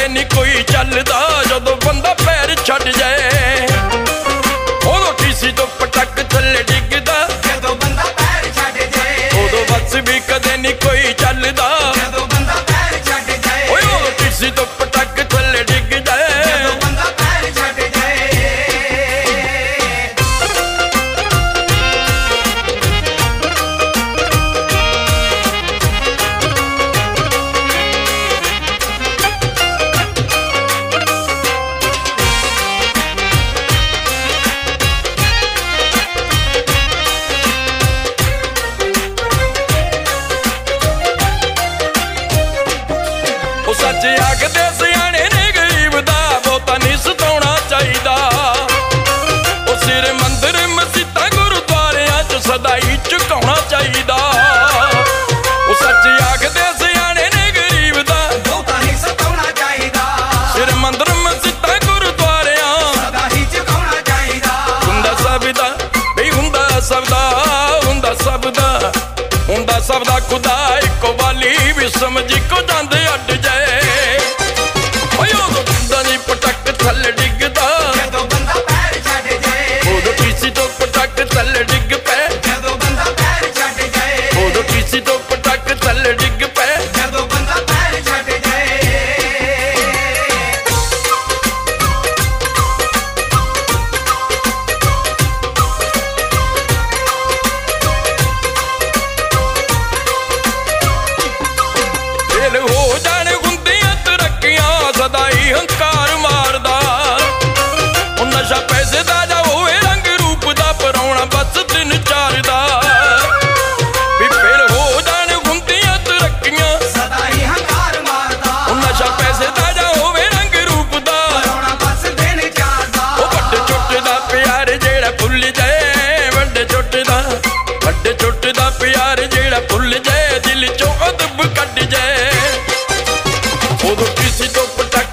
नहीं कोई चलदा, जदों बंदा पैर छड्ड जाए उदों टीसी तो पटक थल्ले डिगदा, जदों बंदा पैर छड्ड जाए उदों बस भी कदे नहीं कोई चलदा, जदों बंदा पैर छड्ड जाए उदों टीसी तो पटक थल्ले डिग जाए। जदों बंदा पैर छड्ड जाए। सच आखदे सियाणे ने गरीब दा बहुता नहीं सताउणा चाहीदा, ओ सिर मंदिर मसीतां गुरुद्वारियां च सदा ही झुकाउणा चाहीदा। ओ सच आखदे सियाणे ने गरीब दा बहुता नहीं सताउणा चाहीदा, सिर मंदिर मसीतां गुरुद्वारियां सदा ही झुकाउणा चाहीदा। हुंदा सबदा बई हुंदा सबदा, हुंदा सबदा, हुंदा सबदा खुदा इको वाली भी समझी को जांदे अड्ड जाए। पटक थल्ले डिगदा, जदों बंदा पैर छड्ड जाए उदों टीसी तो पटक थल्ले डिग पै, जदों बंदा पैर छड्ड जाए उदों टीसी तो पटक थल्ले डिग पै। जदों बंदा पैर छड्ड जाए। फेल हो जाने हुंदियां तरक्कियां सदा ही हंकार मारदा, ओ नशा पैसे दा जा होवे रंग रूप दा परौणा बस दिन चार दा। भी फेल हो जाने हुंदियां तरक्कियां सदा ही हंकार मारदा, ओ नशा पैसे दा जा होवे रंग रूप दा, परौणा बस दिन चारदा। ओ वड्डे छोटे दा प्यार जेड़ा भुल जाए, वड्डे छोटे दा प्यार जेड़ा भुल जाए, दिल चों अदब कट जाए उदों किसी तो पटक